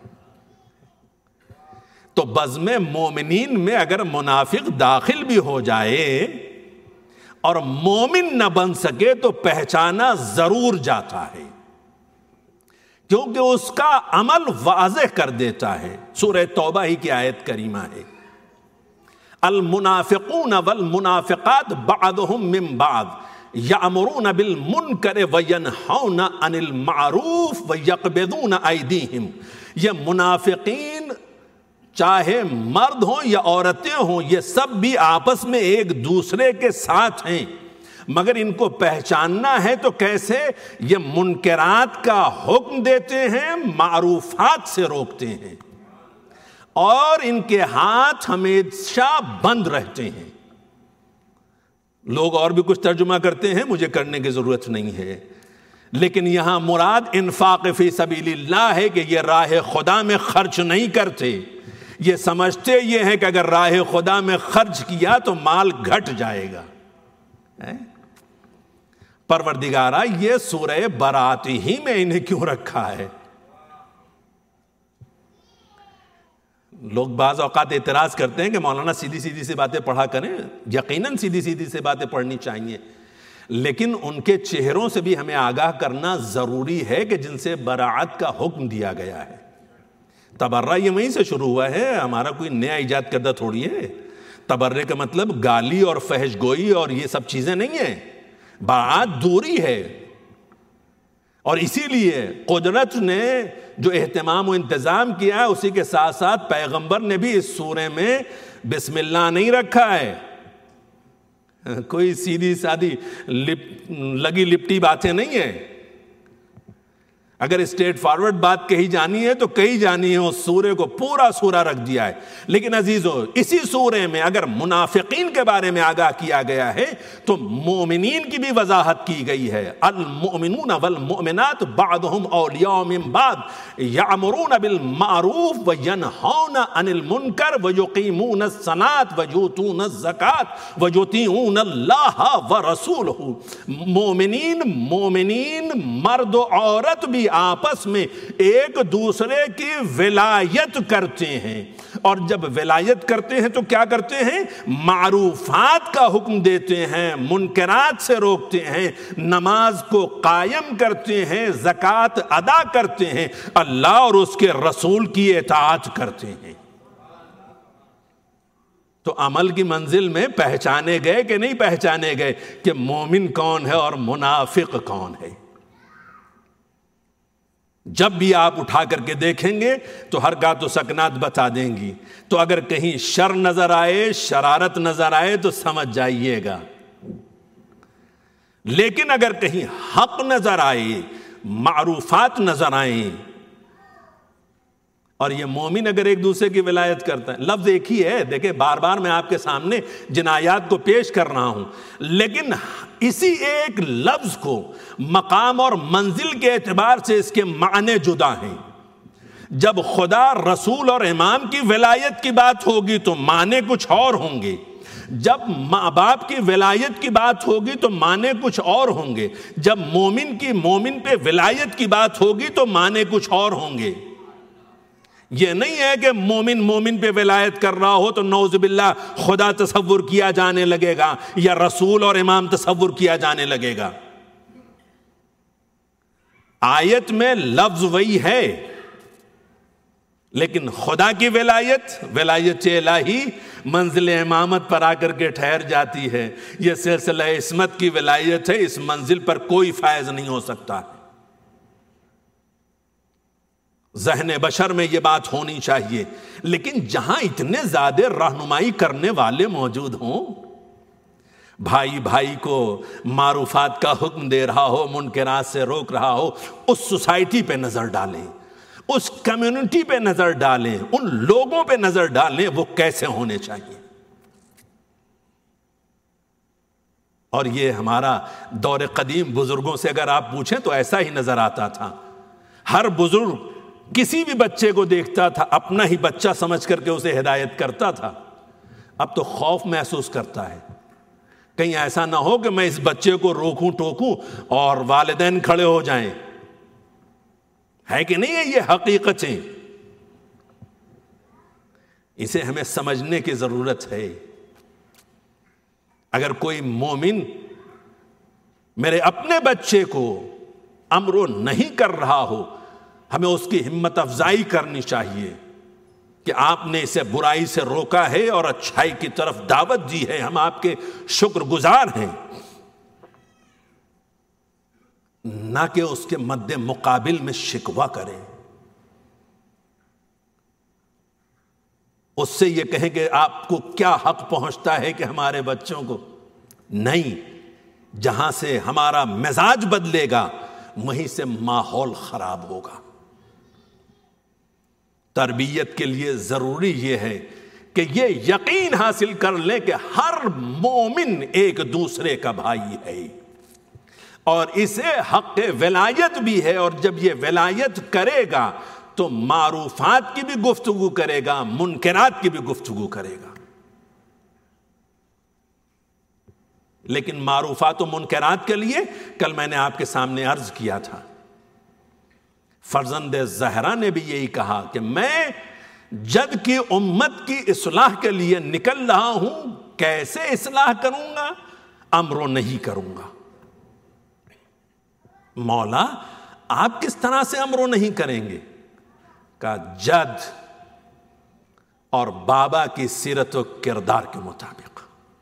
تو بزم مومنین میں اگر منافق داخل بھی ہو جائے اور مومن نہ بن سکے تو پہچانا ضرور جاتا ہے، کیونکہ اس کا عمل واضح کر دیتا ہے۔ سورہ توبہ ہی کی آیت کریمہ ہے، المنافقون والمنافقات بعضهم من بعض یأمرون بالمنکر وینہون عن المعروف ویقبضون ایدیہم۔ یہ منافقین چاہے مرد ہوں یا عورتیں ہوں، یہ سب بھی آپس میں ایک دوسرے کے ساتھ ہیں، مگر ان کو پہچاننا ہے تو کیسے؟ یہ منکرات کا حکم دیتے ہیں، معروفات سے روکتے ہیں، اور ان کے ہاتھ ہمیشہ بند رہتے ہیں۔ لوگ اور بھی کچھ ترجمہ کرتے ہیں، مجھے کرنے کی ضرورت نہیں ہے، لیکن یہاں مراد انفاق فی سبیل اللہ ہے کہ یہ راہ خدا میں خرچ نہیں کرتے، یہ سمجھتے یہ ہے کہ اگر راہ خدا میں خرچ کیا تو مال گھٹ جائے گا۔ پروردگارہ یہ سورہ برات ہی میں انہیں کیوں رکھا ہے؟ لوگ بعض اوقات اعتراض کرتے ہیں کہ مولانا سیدھی سیدھی سی باتیں پڑھا کریں، یقیناً سیدھی سیدھی سی باتیں پڑھنی چاہیے، لیکن ان کے چہروں سے بھی ہمیں آگاہ کرنا ضروری ہے کہ جن سے براعت کا حکم دیا گیا ہے۔ تبرہ یہ وہیں سے شروع ہوا ہے، ہمارا کوئی نیا ایجاد کردہ تھوڑی ہے۔ تبرے کا مطلب گالی اور فحش گوئی اور یہ سب چیزیں نہیں ہیں، براعت دوری ہے۔ اور اسی لیے قدرت نے جو اہتمام و انتظام کیا ہے اسی کے ساتھ ساتھ پیغمبر نے بھی اس سورے میں بسم اللہ نہیں رکھا ہے۔ کوئی سیدھی سادھی لپ لگی لپٹی باتیں نہیں ہیں۔ اگر اسٹیٹ فارورڈ بات کہی جانی ہے تو کہی جانی ہے، اس سورے کو پورا سورہ رکھ دیا ہے۔ لیکن عزیزو، اسی سورے میں اگر منافقین کے بارے میں آگاہ کیا گیا ہے تو مومنین کی بھی وضاحت کی گئی ہے۔ المؤمنون والمؤمنات بعضهم اولیاء من بعض یأمرون بالمعروف وینہون عن المنکر ویقیمون الصلاۃ ویؤتون الزکاۃ ویطیعون اللہ ورسولہ۔ مومنین مومنین مرد و عورت بھی آپس میں ایک دوسرے کی ولایت کرتے ہیں، اور جب ولایت کرتے ہیں تو کیا کرتے ہیں؟ معروفات کا حکم دیتے ہیں، منکرات سے روکتے ہیں، نماز کو قائم کرتے ہیں، زکوٰۃ ادا کرتے ہیں، اللہ اور اس کے رسول کی اطاعت کرتے ہیں۔ تو عمل کی منزل میں پہچانے گئے کہ نہیں پہچانے گئے کہ مومن کون ہے اور منافق کون ہے؟ جب بھی آپ اٹھا کر کے دیکھیں گے تو حرکات و سکنات بتا دیں گی، تو اگر کہیں شر نظر آئے، شرارت نظر آئے تو سمجھ جائیے گا، لیکن اگر کہیں حق نظر آئے، معروفات نظر آئیں، اور یہ مومن اگر ایک دوسرے کی ولایت کرتا ہے، لفظ ایک ہی ہے، دیکھیں بار بار میں آپ کے سامنے جن آیات کو پیش کر رہا ہوں، لیکن اسی ایک لفظ کو مقام اور منزل کے اعتبار سے اس کے معنی جدا ہیں۔ جب خدا، رسول اور امام کی ولایت کی بات ہوگی تو معنی کچھ اور ہوں گے، جب ماں باپ کی ولایت کی بات ہوگی تو معنی کچھ اور ہوں گے، جب مومن کی مومن پہ ولایت کی بات ہوگی تو معنی کچھ اور ہوں گے۔ یہ نہیں ہے کہ مومن مومن پہ ولایت کر رہا ہو تو نعوذ باللہ خدا تصور کیا جانے لگے گا یا رسول اور امام تصور کیا جانے لگے گا. آیت میں لفظ وہی ہے لیکن خدا کی ولایت ولایت الہی منزل امامت پر آ کر کے ٹھہر جاتی ہے. یہ سلسلہ عصمت کی ولایت ہے, اس منزل پر کوئی فائز نہیں ہو سکتا. ذہن بشر میں یہ بات ہونی چاہیے. لیکن جہاں اتنے زیادہ رہنمائی کرنے والے موجود ہوں, بھائی بھائی کو معروفات کا حکم دے رہا ہو, منکرات سے روک رہا ہو, اس سوسائٹی پہ نظر ڈالیں, اس کمیونٹی پہ نظر ڈالیں, ان لوگوں پہ نظر ڈالیں وہ کیسے ہونے چاہیے. اور یہ ہمارا دور قدیم بزرگوں سے اگر آپ پوچھیں تو ایسا ہی نظر آتا تھا. ہر بزرگ کسی بھی بچے کو دیکھتا تھا اپنا ہی بچہ سمجھ کر کے اسے ہدایت کرتا تھا. اب تو خوف محسوس کرتا ہے کہیں ایسا نہ ہو کہ میں اس بچے کو روکوں ٹوکوں اور والدین کھڑے ہو جائیں. ہے کہ نہیں ہے یہ حقیقتیں؟ اسے ہمیں سمجھنے کی ضرورت ہے. اگر کوئی مومن میرے اپنے بچے کو امر نہیں کر رہا ہو, ہمیں اس کی ہمت افزائی کرنی چاہیے کہ آپ نے اسے برائی سے روکا ہے اور اچھائی کی طرف دعوت دی ہے, ہم آپ کے شکر گزار ہیں. نہ کہ اس کے مد مقابل میں شکوہ کریں, اس سے یہ کہیں کہ آپ کو کیا حق پہنچتا ہے کہ ہمارے بچوں کو. نہیں, جہاں سے ہمارا مزاج بدلے گا وہیں سے ماحول خراب ہوگا. تربیت کے لیے ضروری یہ ہے کہ یہ یقین حاصل کر لیں کہ ہر مومن ایک دوسرے کا بھائی ہے اور اسے حق ولایت بھی ہے. اور جب یہ ولایت کرے گا تو معروفات کی بھی گفتگو کرے گا, منکرات کی بھی گفتگو کرے گا. لیکن معروفات و منکرات کے لیے کل میں نے آپ کے سامنے عرض کیا تھا, فرزند زہرا نے بھی یہی کہا کہ میں جد کی امت کی اصلاح کے لیے نکل رہا ہوں, کیسے اصلاح کروں گا؟ امر نہیں کروں گا. مولا آپ کس طرح سے امر نہیں کریں گے؟ کہ جد اور بابا کی سیرت و کردار کے مطابق.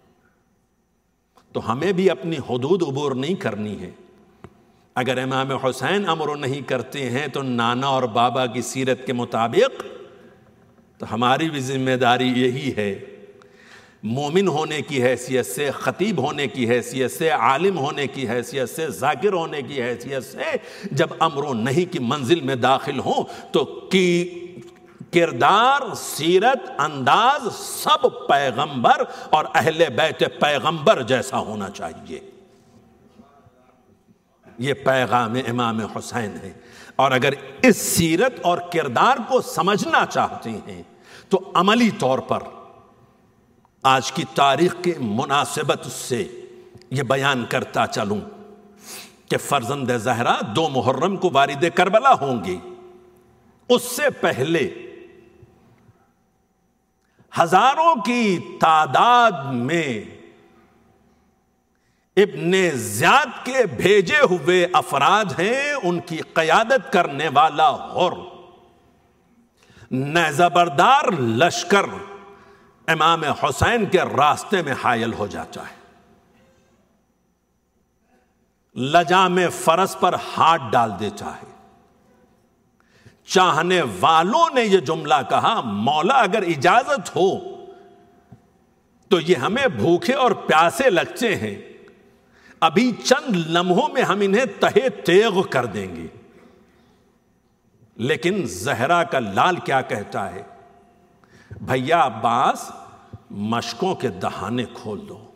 تو ہمیں بھی اپنی حدود عبور نہیں کرنی ہے. اگر امام حسین امر نہیں کرتے ہیں تو نانا اور بابا کی سیرت کے مطابق, تو ہماری بھی ذمہ داری یہی ہے, مومن ہونے کی حیثیت سے, خطیب ہونے کی حیثیت سے, عالم ہونے کی حیثیت سے, ذاکر ہونے کی حیثیت سے, جب امر نہیں کی منزل میں داخل ہوں تو کی کردار, سیرت, انداز سب پیغمبر اور اہل بیت پیغمبر جیسا ہونا چاہیے. یہ پیغام امام حسین ہے. اور اگر اس سیرت اور کردار کو سمجھنا چاہتے ہیں تو عملی طور پر آج کی تاریخ کی مناسبت سے یہ بیان کرتا چلوں کہ فرزند زہرا دو محرم کو والد کربلا ہوں گی. اس سے پہلے ہزاروں کی تعداد میں ابن زیاد کے بھیجے ہوئے افراد ہیں, ان کی قیادت کرنے والا اور نیزہ بردار لشکر امام حسین کے راستے میں حائل ہو جاتا ہے. لجام فرس پر ہاتھ ڈال دیتا ہے. چاہنے والوں نے یہ جملہ کہا, مولا اگر اجازت ہو تو یہ ہمیں بھوکے اور پیاسے لگتے ہیں, ابھی چند لمحوں میں ہم انہیں تہے تیغ کر دیں گے. لیکن زہرا کا لال کیا کہتا ہے؟ بھیا عباس, مشکوں کے دہانے کھول دو,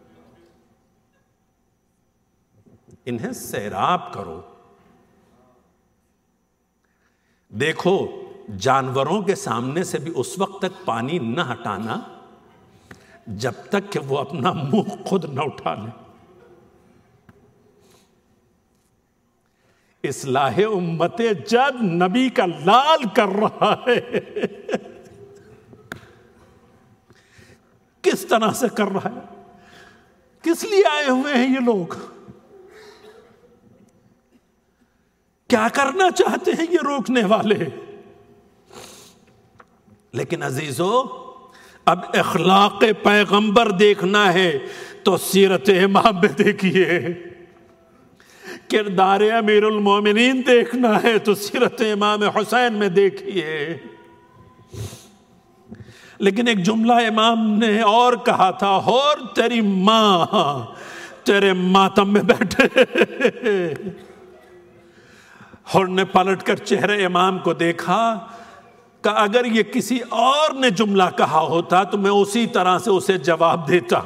انہیں سیراب کرو. دیکھو, جانوروں کے سامنے سے بھی اس وقت تک پانی نہ ہٹانا جب تک کہ وہ اپنا منہ خود نہ اٹھا لیں. اصلاح امت جد نبی کا لال کر رہا ہے، کس طرح سے کر رہا ہے؟ کس لیے آئے ہوئے ہیں یہ لوگ؟ کیا کرنا چاہتے ہیں یہ روکنے والے؟ لیکن عزیزو، اب اخلاق پیغمبر دیکھنا ہے تو سیرت امام میں دیکھیے، کردار امیر المومنین دیکھنا ہے تو سیرت امام حسین میں دیکھیے۔ لیکن ایک جملہ امام نے اور کہا تھا، اور تیری ماں تیرے ماتم میں بیٹھے۔ اور نے پلٹ کر چہرے امام کو دیکھا کہ اگر یہ کسی اور نے جملہ کہا ہوتا تو میں اسی طرح سے اسے جواب دیتا،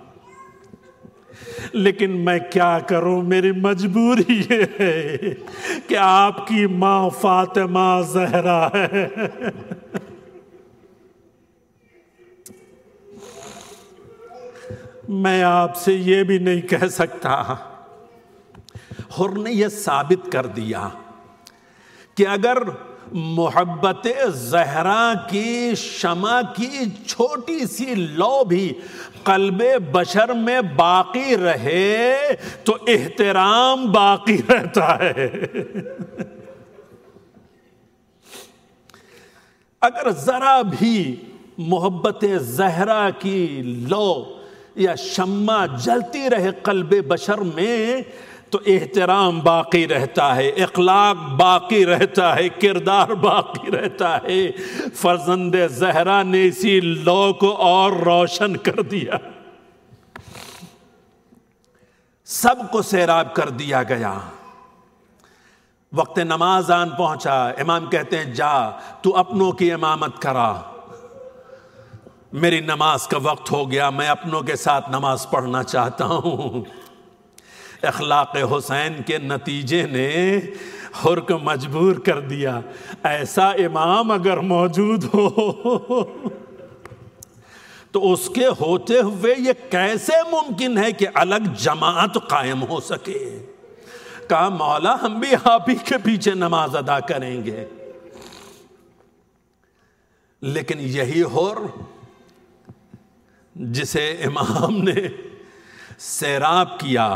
لیکن میں کیا کروں، میری مجبوری یہ ہے کہ آپ کی ماں فاطمہ زہرا ہے۔ میں آپ سے یہ بھی نہیں کہہ سکتا۔ اور نے یہ ثابت کر دیا کہ اگر محبت زہرا کی شمع کی چھوٹی سی لو بھی قلب بشر میں باقی رہے تو احترام باقی رہتا ہے۔ اگر ذرا بھی محبت زہرا کی لو یا شمع جلتی رہے قلب بشر میں تو احترام باقی رہتا ہے، اخلاق باقی رہتا ہے، کردار باقی رہتا ہے۔ فرزند زہرا نے اسی لو کو اور روشن کر دیا، سب کو سیراب کر دیا گیا۔ وقت نماز آن پہنچا، امام کہتے ہیں جا تو اپنوں کی امامت کرا، میری نماز کا وقت ہو گیا، میں اپنوں کے ساتھ نماز پڑھنا چاہتا ہوں۔ اخلاق حسین کے نتیجے نے حر کو مجبور کر دیا، ایسا امام اگر موجود ہو تو اس کے ہوتے ہوئے یہ کیسے ممکن ہے کہ الگ جماعت قائم ہو سکے؟ کہا مولا ہم بھی آپ ہی کے پیچھے نماز ادا کریں گے۔ لیکن یہی حر جسے امام نے سیراب کیا،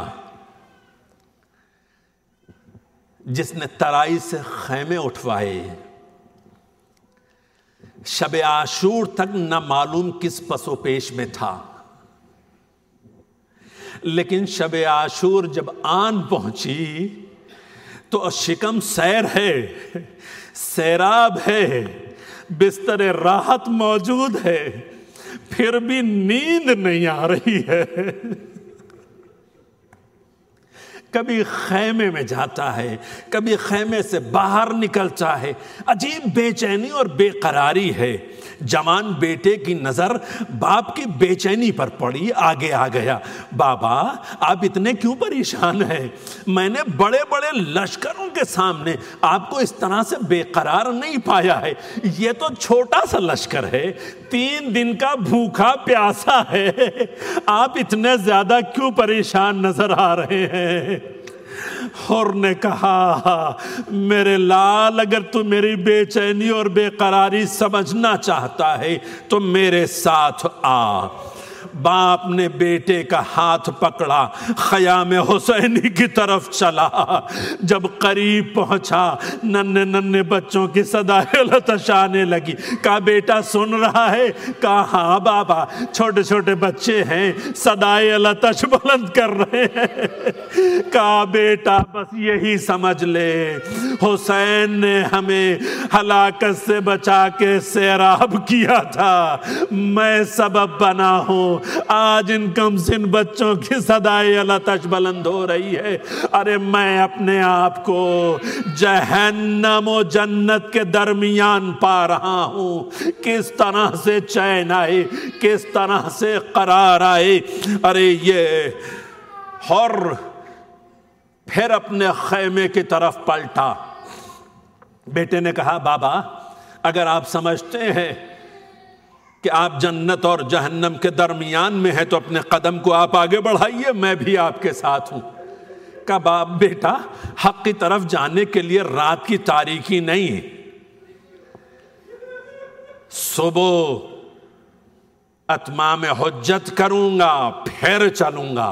جس نے ترائی سے خیمے اٹھوائے، شب عاشور تک نہ معلوم کس پس و پیش میں تھا، لیکن شب عاشور جب آن پہنچی تو شکم سیر ہے، سیراب ہے، بستر راحت موجود ہے، پھر بھی نیند نہیں آ رہی ہے۔ کبھی خیمے میں جاتا ہے، کبھی خیمے سے باہر نکلتا ہے، عجیب بے چینی اور بے قراری ہے۔ جوان بیٹے کی نظر باپ کی بے چینی پر پڑی، آگے آ گیا، بابا آپ اتنے کیوں پریشان ہیں؟ میں نے بڑے بڑے لشکروں کے سامنے آپ کو اس طرح سے بے قرار نہیں پایا ہے، یہ تو چھوٹا سا لشکر ہے، تین دن کا بھوکا پیاسا ہے، آپ اتنے زیادہ کیوں پریشان نظر آ رہے ہیں؟ اور نے کہا میرے لال اگر تو میری بے چینی اور بے قراری سمجھنا چاہتا ہے تو میرے ساتھ آ۔ باپ نے بیٹے کا ہاتھ پکڑا، خیام حسینی کی طرف چلا۔ جب قریب پہنچا ننھے ننھے بچوں کی صدائے لطش آنے لگی۔ کہا بیٹا سن رہا ہے؟ کہا ہاں بابا، چھوٹے چھوٹے بچے ہیں، صدائے لطش بلند کر رہے ہیں۔ کہا بیٹا بس یہی سمجھ لے، حسین نے ہمیں ہلاکت سے بچا کے سیراب کیا تھا، میں سبب بنا ہوں، آج ان کم سن بچوں کی صدائے لطش بلند ہو رہی ہے۔ ارے میں اپنے آپ کو جہنم و جنت کے درمیان پا رہا ہوں، کس طرح سے چین آئے، کس طرح سے قرار آئے۔ ارے یہ اور پھر اپنے خیمے کی طرف پلٹا۔ بیٹے نے کہا بابا اگر آپ سمجھتے ہیں کہ آپ جنت اور جہنم کے درمیان میں ہیں تو اپنے قدم کو آپ آگے بڑھائیے، میں بھی آپ کے ساتھ ہوں۔ کہ باپ بیٹا حق کی طرف جانے کے لیے رات کی تاریکی نہیں ہے، صبح اتمام حجت کروں گا پھر چلوں گا۔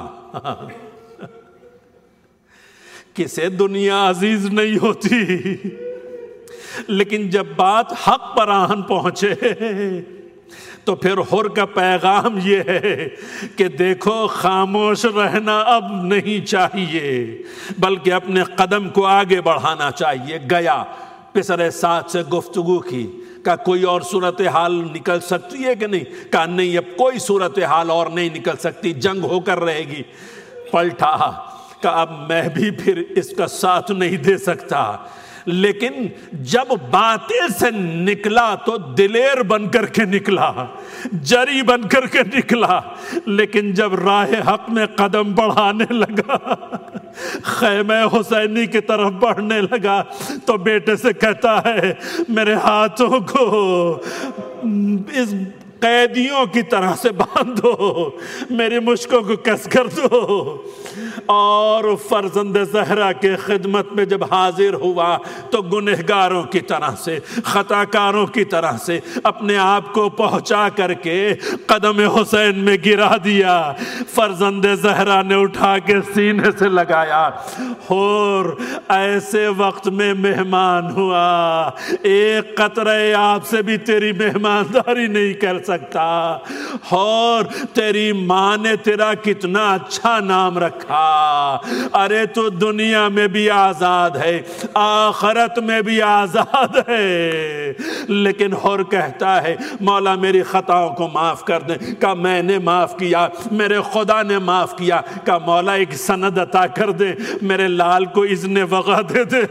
کسے دنیا عزیز نہیں ہوتی، لیکن جب بات حق پر آن پہنچے تو پھر حر کا پیغام یہ ہے کہ دیکھو خاموش رہنا اب نہیں چاہیے، بلکہ اپنے قدم کو آگے بڑھانا چاہیے۔ گیا پسرے ساتھ سے گفتگو کی، کہ کوئی اور صورتحال نکل سکتی ہے کہ نہیں؟ کہا نہیں، اب کوئی صورتحال اور نہیں نکل سکتی، جنگ ہو کر رہے گی۔ پلٹا کہ اب میں بھی پھر اس کا ساتھ نہیں دے سکتا، لیکن جب باطل سے نکلا تو دلیر بن کر کے نکلا، جری بن کر کے نکلا، لیکن جب راہ حق میں قدم بڑھانے لگا، خیمہ حسینی کی طرف بڑھنے لگا، تو بیٹے سے کہتا ہے میرے ہاتھوں کو اس قیدیوں کی طرح سے باندھو، میری مشکوں کو کس کر دو۔ اور فرزند زہرا کے خدمت میں جب حاضر ہوا تو گنہگاروں کی طرح سے، خطاکاروں کی طرح سے اپنے آپ کو پہنچا کر کے قدم حسین میں گرا دیا۔ فرزند زہرا نے اٹھا کے سینے سے لگایا، اور ایسے وقت میں مہمان ہوا، ایک قطرے آپ سے بھی تیری مہمانداری نہیں کر سکتا، اور تیری ماں نے تیرا کتنا اچھا نام رکھا، ارے تو دنیا میں بھی آزاد ہے، آخرت میں بھی آزاد ہے۔ لیکن حر کہتا ہے مولا میری خطاؤں کو معاف کر دیں، کہ میں نے معاف کیا، میرے خدا نے معاف کیا، کہ مولا ایک سند عطا کر دے، میرے لال کو اذن وغا دے دے۔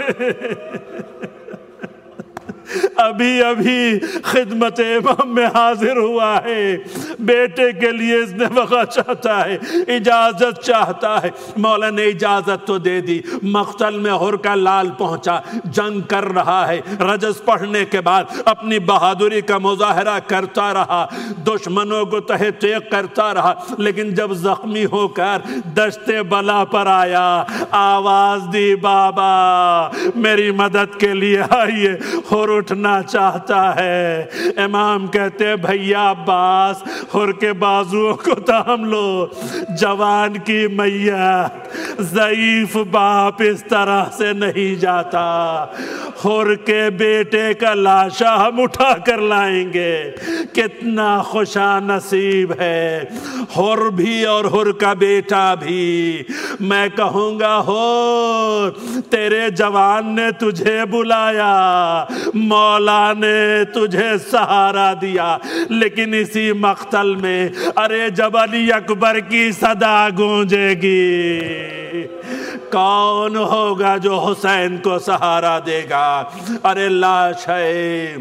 ابھی ابھی خدمت امام میں حاضر ہوا ہے، بیٹے کے لیے اس نے وقع چاہتا ہے، اجازت چاہتا ہے۔ مولا نے اجازت تو دے دی، مقتل میں حر کا لال پہنچا، جنگ کر رہا ہے، رجز پڑھنے کے بعد اپنی بہادری کا مظاہرہ کرتا رہا، دشمنوں کو تہہ تیغ کرتا رہا، لیکن جب زخمی ہو کر دشت بلا پر آیا، آواز دی بابا میری مدد کے لیے آئیے۔ حر اٹھنا چاہتا ہے، امام کہتے بھیا عباس حر کے بازوؤں کو تھام لو، جوان کی میت، ضعیف باپ اس طرح سے نہیں جاتا، حر کے بیٹے کا لاشا ہم اٹھا کر لائیں گے۔ کتنا خوشا نصیب ہے حر بھی اور حر کا بیٹا بھی۔ میں کہوں گا حر تیرے جوان نے تجھے بلایا، مولا نے تجھے سہارا دیا، لیکن اسی مقتل میں ارے جب علی اکبر کی صدا گونجے گی، کون ہوگا جو حسین کو سہارا دے گا؟ ارے لاش ہے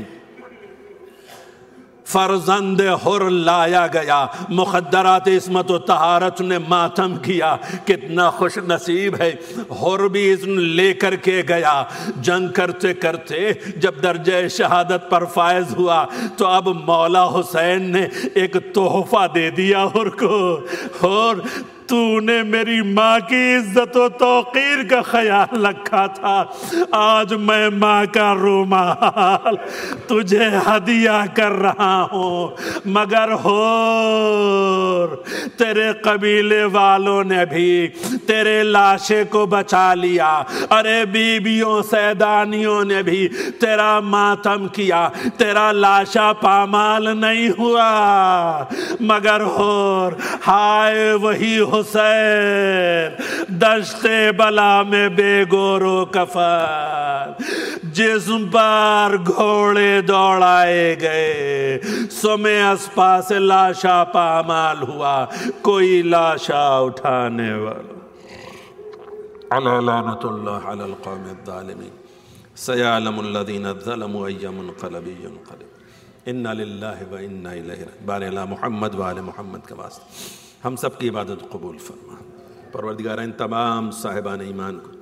فرزند حر لایا گیا، مخدرات عصمت و طہارت نے ماتم کیا۔ کتنا خوش نصیب ہے، حر بھی اذن لے کر کے گیا۔ جنگ کرتے کرتے جب درجہ شہادت پر فائز ہوا تو اب مولا حسین نے ایک تحفہ دے دیا حر کو۔ حر تو نے میری ماں کی عزت و توقیر کا خیال رکھا تھا، آج میں ماں کا رومال تجھے ہدیہ کر رہا ہوں، مگر حر تیرے قبیلے والوں نے بھی تیرے لاشے کو بچا لیا، ارے بیویوں سیدانیوں نے بھی تیرا ماتم کیا، تیرا لاشا پامال نہیں ہوا، مگر حر ہائے وہی حسین دشت بلا میں بے گورو کفن، جسم پر گھوڑے دوڑائے گئے، سمے اسپا سے لاشا پامال ہوا، کوئی لاشا اٹھانے والا۔ علی لعنت اللہ علی القوم الظالمین، سیعلم الذین ظلموا ای منقلب ینقلب، انا للہ و انا الیہ راجعون۔ بارے اللہ محمد و آل محمد کے واسطے ہم سب کی عبادت قبول فرما۔ پروردگار ان تمام صاحبان ایمان کو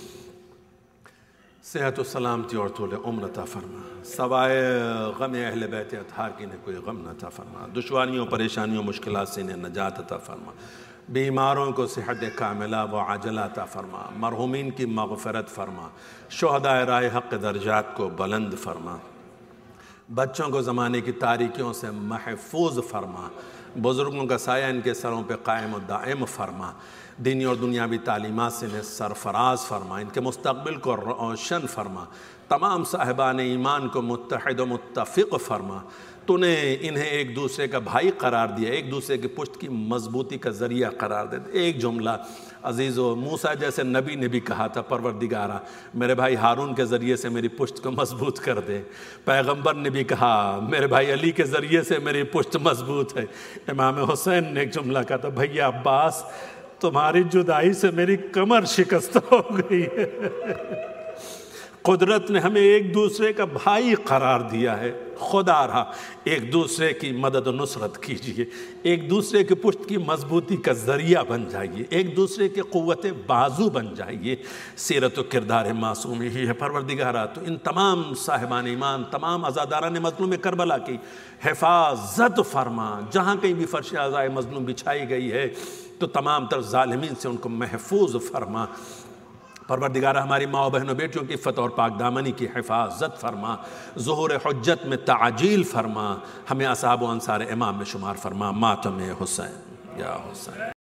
صحت و سلامتی اور طول عمر عطا فرما، سوائے غم اہل بیت اطہار کی نے کوئی غم نہ عطا فرما، دشواریوں پریشانیوں مشکلات سے انہیں نجات عطا فرما، بیماروں کو صحت کاملہ و عاجلہ عطا فرما، مرحومین کی مغفرت فرما، شہداء راہ حق درجات کو بلند فرما، بچوں کو زمانے کی تاریکیوں سے محفوظ فرما، بزرگوں کا سایہ ان کے سروں پہ قائم و دائم فرما، دینی اور دنیاوی تعلیمات سے انہیں سرفراز فرما، ان کے مستقبل کو روشن فرما، تمام صاحبان ایمان کو متحد و متفق فرما۔ تو نے انہیں ایک دوسرے کا بھائی قرار دیا، ایک دوسرے کی پشت کی مضبوطی کا ذریعہ قرار دے۔ ایک جملہ عزیزو، موسیٰ جیسے نبی نے بھی کہا تھا پروردگارہ میرے بھائی ہارون کے ذریعے سے میری پشت کو مضبوط کر دے، پیغمبر نے بھی کہا میرے بھائی علی کے ذریعے سے میری پشت مضبوط ہے، امام حسین نے ایک جملہ کہا تھا بھیا عباس تمہاری جدائی سے میری کمر شکست ہو گئی ہے۔ قدرت نے ہمیں ایک دوسرے کا بھائی قرار دیا ہے، خدا رہا ایک دوسرے کی مدد و نصرت کیجئے، ایک دوسرے کی پشت کی مضبوطی کا ذریعہ بن جائیے، ایک دوسرے کے قوت بازو بن جائیے۔ سیرت و کردار معصوم ہی ہے پروردگارہ، تو ان تمام صاحبان ایمان، تمام عزاداران مظلوم کربلا کی حفاظت فرما، جہاں کہیں بھی فرش عزائے مظلوم بچھائی گئی ہے تو تمام تر ظالمین سے ان کو محفوظ فرما۔ پروردگارہ ہماری ماں و بہن و بیٹیوں کی عفت اور پاک دامنی کی حفاظت فرما، ظہور حجت میں تعجیل فرما، ہمیں اصحاب و انصار امام میں شمار فرما۔ ماتم حسین یا حسین۔